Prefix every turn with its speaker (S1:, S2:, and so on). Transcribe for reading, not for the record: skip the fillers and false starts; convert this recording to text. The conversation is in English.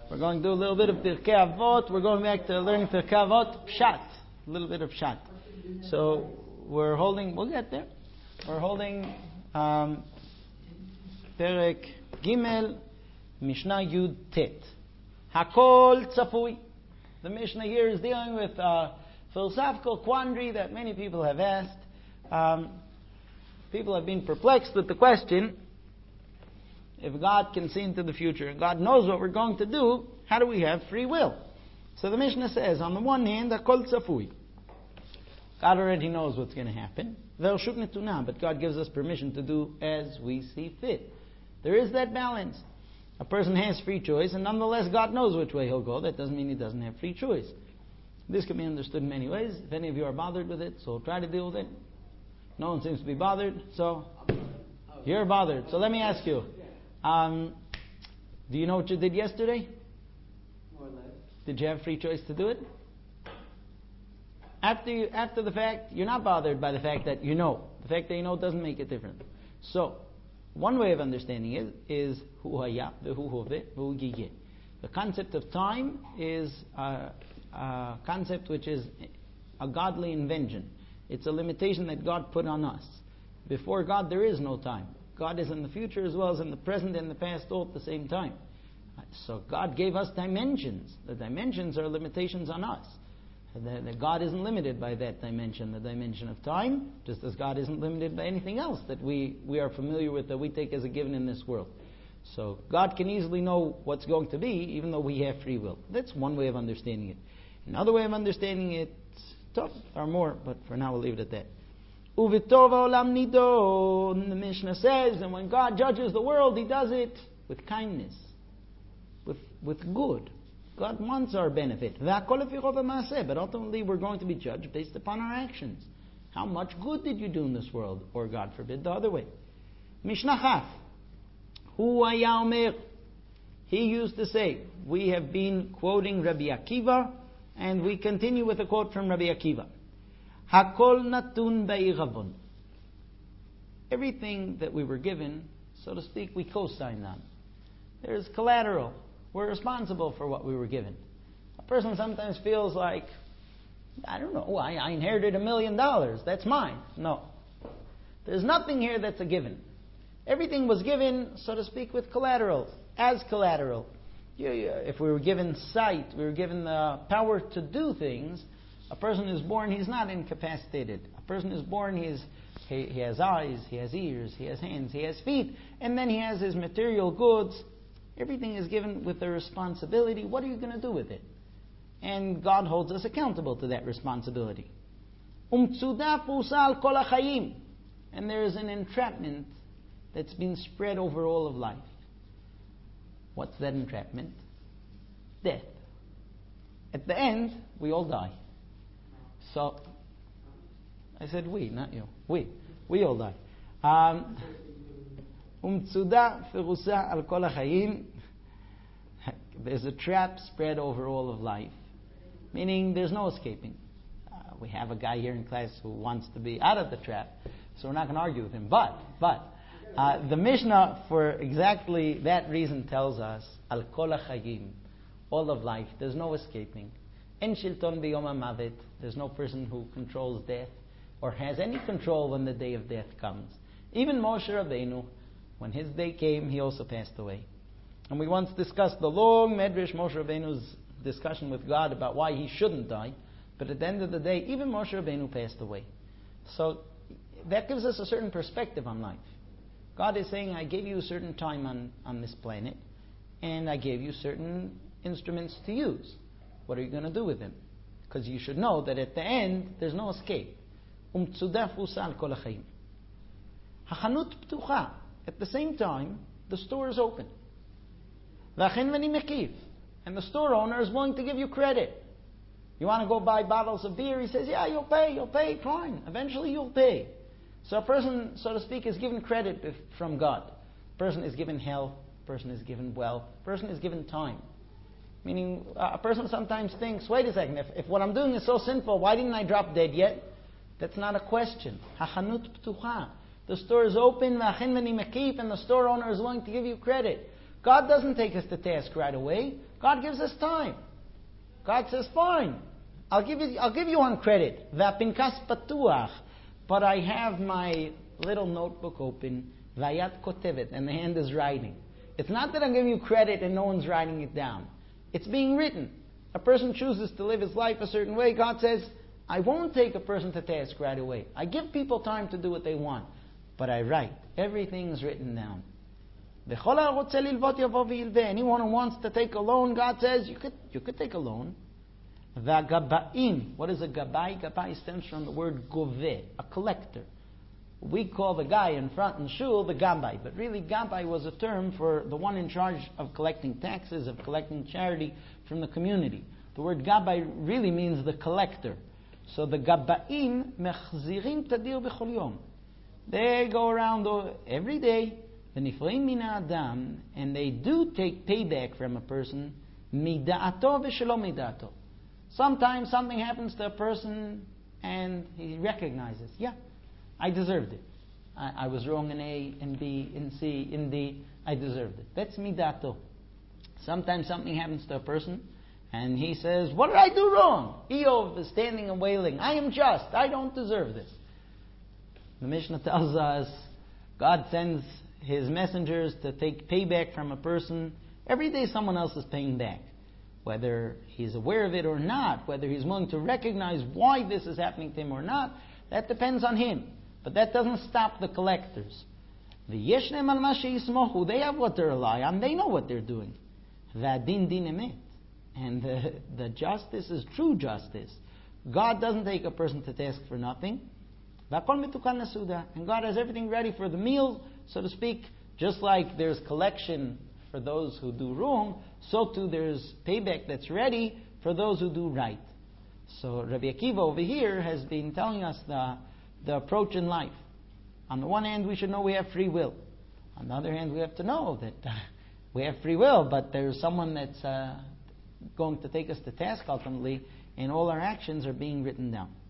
S1: We're going to do a little bit of Pirkei Avot. We're going back to learning Pirkei Avot, Pshat. A little bit of Pshat. So we'll get there. We're holding Perek Gimel, Mishnah Yud Tet. Hakol Tzafui. The Mishnah here is dealing with a philosophical quandary that many people have asked. People have been perplexed with the question, if God can see into the future and God knows what we're going to do, how do we have free will? So the Mishnah says, on the one hand, Hakol Tzafui. God already knows what's going to happen. But God gives us permission to do as we see fit. There is that balance. A person has free choice, and nonetheless God knows which way he'll go. That doesn't mean he doesn't have free choice. This can be understood in many ways. If any of you are bothered with it, so try to deal with it. No one seems to be bothered, so you're bothered. So let me ask you, do you know what you did yesterday?
S2: More or less.
S1: Did you have free choice to do it? After the fact, you're not bothered by the fact that you know. The fact that you know doesn't make it different. So, one way of understanding it is hu haya, v'hu hove, v'hu yiyeh. The concept of time is a concept which is a godly invention. It's a limitation that God put on us. Before God, there is no time. God is in the future as well as in the present and the past all at the same time. So God gave us dimensions. The dimensions are limitations on us. That God isn't limited by that dimension, the dimension of time, just as God isn't limited by anything else that we are familiar with, that we take as a given in this world. So God can easily know what's going to be, even though we have free will. That's one way of understanding it. Another way of understanding it, tough or more, but for now we'll leave it at that. Uvitov olam nidon, the Mishnah says, and when God judges the world, He does it with kindness, with good. God wants our benefit. But ultimately we're going to be judged based upon our actions. How much good did you do in this world? Or God forbid, the other way. Mishnah Chaf. Hu haya omer. He used to say, we have been quoting Rabbi Akiva, and we continue with a quote from Rabbi Akiva. Hakol natun ba'igavon. Everything that we were given, so to speak, we co-signed on. There's collateral. We're responsible for what we were given. A person sometimes feels like, I don't know, I inherited $1 million. That's mine. No. There's nothing here that's a given. Everything was given, so to speak, with collateral, as collateral. If we were given sight, we were given the power to do things, a person is born, he's not incapacitated. A person is born, he has eyes, he has ears, he has hands, he has feet, and then he has his material goods. Everything is given with a responsibility. What are you going to do with it? And God holds us accountable to that responsibility. And there is an entrapment that's been spread over all of life. What's that entrapment? Death. At the end, we all die. So, I said we, not you. We all die. There's a trap spread over all of life, meaning there's no escaping. We have a guy here in class who wants to be out of the trap, so we're not going to argue with him. But the Mishnah, for exactly that reason, tells us al kol hachayim, all of life. There's no escaping. En shilton biyom hamavet. There's no person who controls death or has any control when the day of death comes. Even Moshe Rabbeinu, when his day came, he also passed away. And we once discussed the long Medrash, Moshe Rabbeinu's discussion with God about why he shouldn't die. But at the end of the day, even Moshe Rabbeinu passed away. So that gives us a certain perspective on life. God is saying, I gave you a certain time on this planet, and I gave you certain instruments to use. What are you going to do with them? Because you should know that at the end, there's no escape. Hachanut ptucha. At the same time, the store is open. And the store owner is willing to give you credit. You want to go buy bottles of beer? He says, yeah, you'll pay, fine. Eventually you'll pay. So a person, so to speak, is given credit from God. A person is given health. A person is given wealth. A person is given time. Meaning, a person sometimes thinks, wait a second, if what I'm doing is so sinful, why didn't I drop dead yet? That's not a question. Hachanut ptucha. The store is open, and the store owner is willing to give you credit. God doesn't take us to task right away. God gives us time. God says, fine, I'll give you on credit. V'apinkas patuach. But I have my little notebook open, vayat kotevet, and the hand is writing. It's not that I'm giving you credit and no one's writing it down. It's being written. A person chooses to live his life a certain way. God says, I won't take a person to task right away. I give people time to do what they want. But I write. Everything's written down. Anyone who wants to take a loan, God says, you could take a loan. What is a gabai? Gabai stems from the word goveh, a collector. We call the guy in front in shul the gabai, but really gabai was a term for the one in charge of collecting taxes, of collecting charity from the community. The word gabai really means the collector. So the gabaim mechzirim tadir b'chol yom. They go around every day, v'nifreim min ha'adam, and they do take payback from a person, mida'ato v'shelo mida'ato. Sometimes something happens to a person and he recognizes, yeah, I deserved it. I was wrong in A, in B, in C, in D. I deserved it. That's midato. Sometimes something happens to a person and he says, what did I do wrong? Eov is standing and wailing, I am just. I don't deserve this. The Mishnah tells us God sends His messengers to take payback from a person. Every day someone else is paying back. Whether he's aware of it or not, whether he's willing to recognize why this is happening to him or not, that depends on him. But that doesn't stop the collectors. They have what they rely on. They know what they're doing. And the justice is true justice. God doesn't take a person to task for nothing. And God has everything ready for the meal, so to speak. Just like there's collection for those who do wrong, so too there's payback that's ready for those who do right. So Rabbi Akiva over here has been telling us the approach in life. On the one hand, we should know we have free will. On the other hand, we have to know that we have free will, but there's someone that's going to take us to task ultimately, and all our actions are being written down.